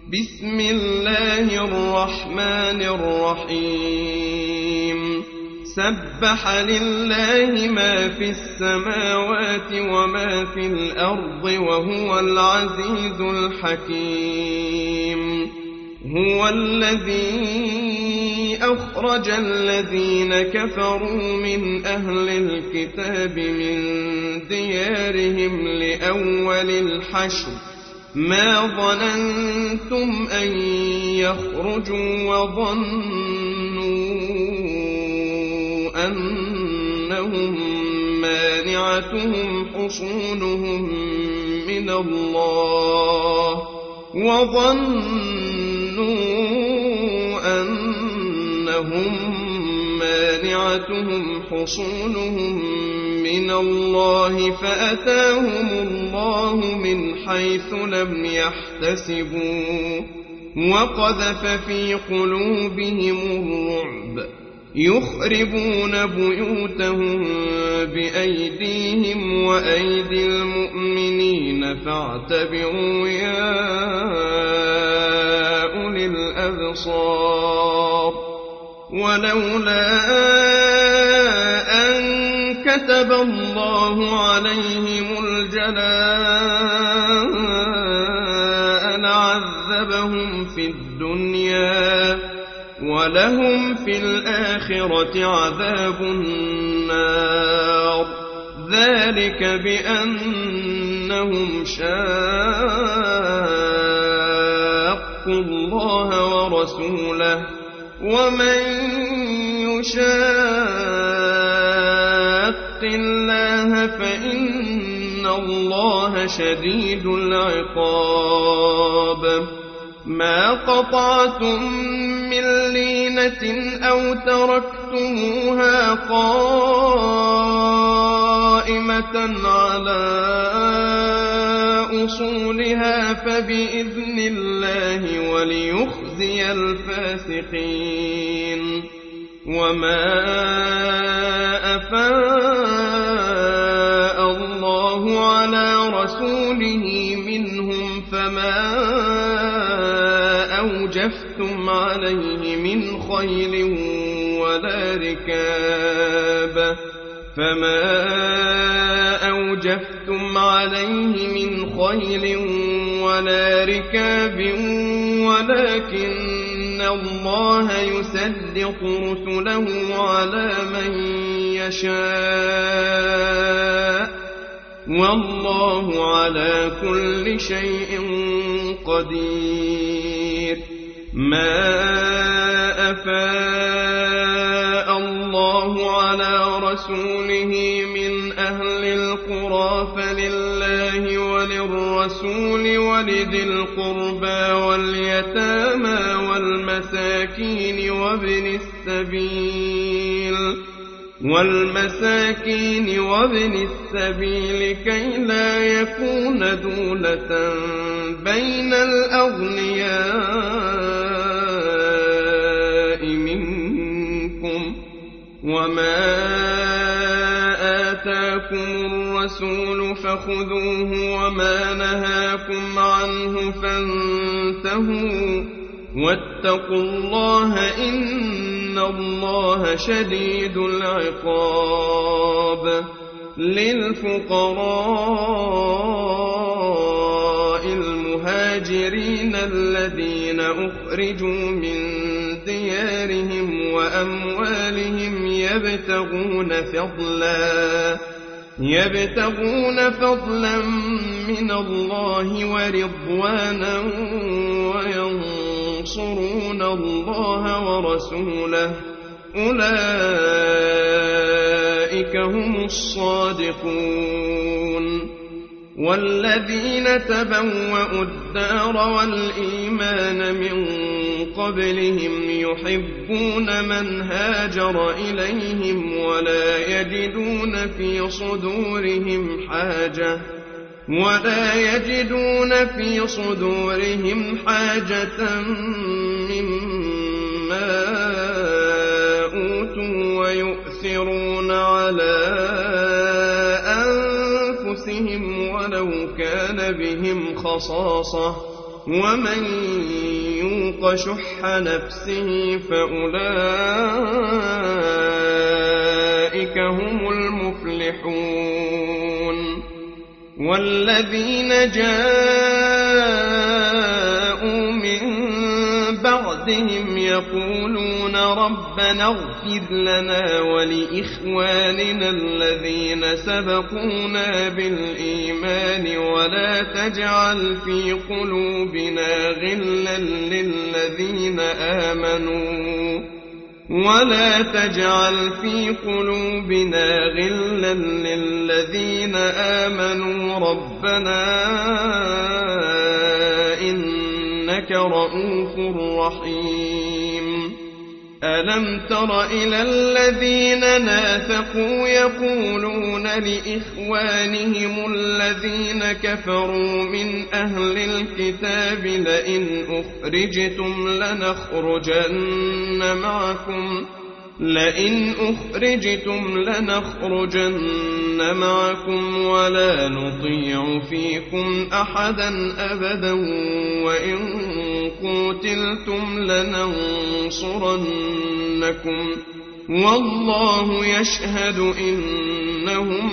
بسم الله الرحمن الرحيم سبح لله ما في السماوات وما في الأرض وهو العزيز الحكيم هو الذي أخرج الذين كفروا من أهل الكتاب من ديارهم لأول الحشر ما ظننتم أن يخرجوا وظنوا أنهم مانعتهم حصونهم من الله فأتاهم الله من حيث لم يحتسبوا وقذف في قلوبهم الرعب يخربون بيوتهم بأيديهم وأيدي المؤمنين فاعتبروا يا أولي الأبصار ولولا أن كتب الله عليهم الجلاء لعذبهم في الدنيا ولهم في الآخرة عذاب النار ذلك بأنهم شاقوا الله ورسوله ومن يشاق الله فإن الله شديد العقاب ما قطعتم من لينة أو تركتموها قائمة على أصولها فبإذن الله وليخزي الفاسقين وما أفاء الله على رسوله منهم فما أوجفتم عليه من خيل ولا ركاب ولكن الله يسلط رسله على من يشاء والله على كل شيء قدير ما أفاء الله على رسوله من أهل القرى فلله وللرسول ولذي القربى واليتامى والمساكين وابن السبيل كي لا يكون دولة بين الأغنياء منكم وما آتاكم الرسول فخذوه وما نهاكم عنه فانتهوا واتقوا الله إن الله شديد العقاب للفقراء المهاجرين الذين أخرجوا من ديارهم وأموالهم يبتغون فضلا من الله ورضوانا وينصرون الله ورسوله أولئك هم الصادقون والذين تبوأوا الدار والإيمان من قبلهم يحبون من هاجر إليهم ولا يجدون في صدورهم حاجة مما أوتوا ويؤثرون على أنفسهم ولو كان بهم خصاصة ومن يوق شح نفسه فأولئك هم المفلحون والذين جاءوا من بعدهم يقولون ربنا اغفر لنا ولإخواننا الذين سبقونا بالإيمان ولا تجعل في قلوبنا غلا للذين آمنوا ربنا إنك رؤوف رحيم ألم تر إلى الذين نافقوا يقولون لإخوانهم الذين كفروا من أهل الكتاب لئن أخرجتم لنخرجن معكم ولا نطيع فيكم أحدا أبدا وإن قتلتم لننصرنكم والله يشهد إنهم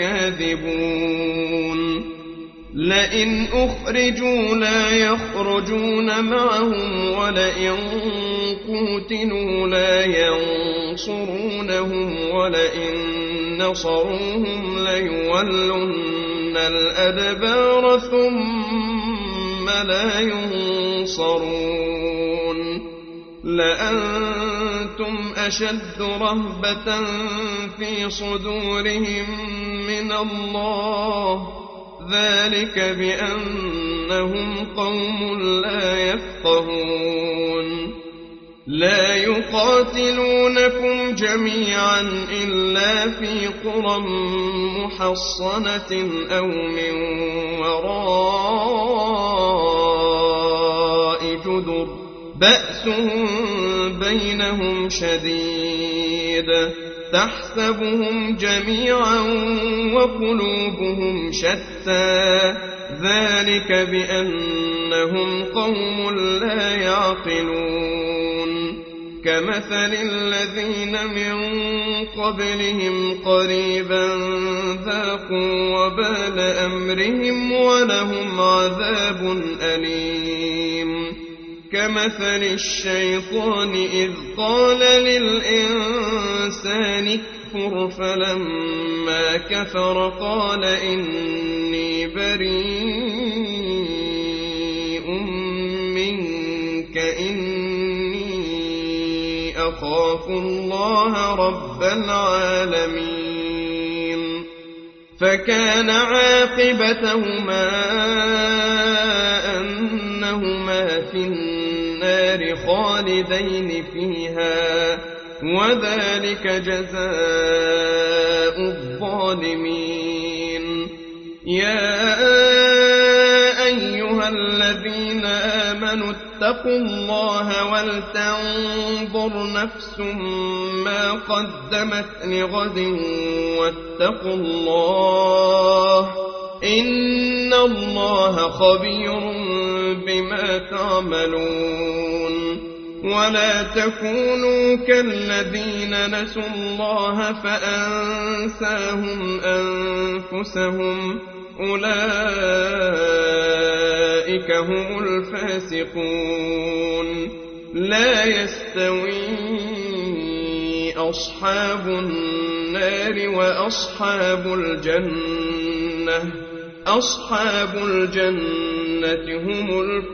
لكاذبون لئن أخرجوا لا يخرجون معهم ولئن قوتلوا لا ينصرونهم ولئن نصروهم ليولن الأدبار ثم لا ينصرون لأنتم أشد رهبة في صدورهم من الله ذلك بأنهم قوم لا يفقهون لا يقاتلونكم جميعا إلا في قرى محصنة أو من وراء جدر بأسهم بينهم شديد تحسبهم جميعا وقلوبهم شتى ذلك بأنهم قوم لا يعقلون كمثل الذين من قبلهم قريبا ذاقوا وبال أمرهم ولهم عذاب أليم كمثل الشيطان إذ قال للإنسان اكفر فلما كفر قال إني بريء منك إني أخاف الله رب العالمين فكان عاقبتهما أنهما في النار خالدين فيها وذلك جزاء الظالمين يا أيها الذين آمنوا اتقوا الله ولتنظر نفس ما قدمت لغد واتقوا الله إن الله خبير بما تعملون ولا تكونوا كالذين نسوا الله فأنساهم أنفسهم أولئك هم الفاسقون لا يستوي أصحاب النار وأصحاب الجنة أصحاب الجنة هم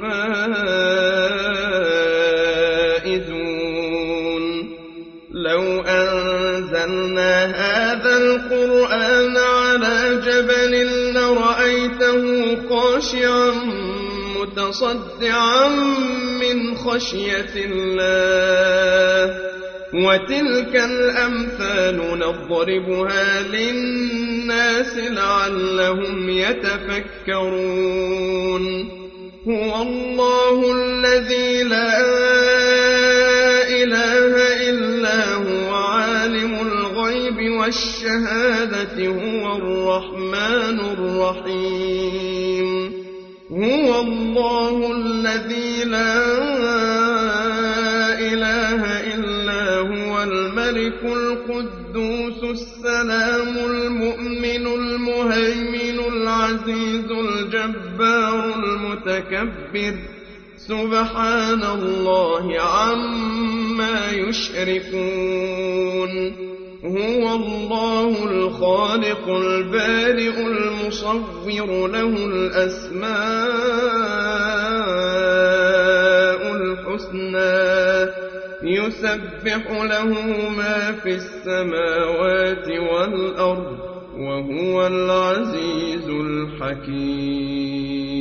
الفائزون لو أنزلنا هذا القرآن على جبل لرأيته خاشعا متصدعا من خشية الله وتلك الأمثال نضربها للناس لعلهم يتفكرون هو الله الذي لا إله إلا هو عالم الغيب والشهادة هو الرحمن الرحيم هو الله الذي لا إله إلا هو الملك القدوس السلام المؤمن المهيمن العزيز الجبار المتكبر سبحان الله عما يشركون هو الله الخالق البارئ المصور له الأسماء الحسنى يسبح له ما في السماوات والأرض وهو العزيز الحكيم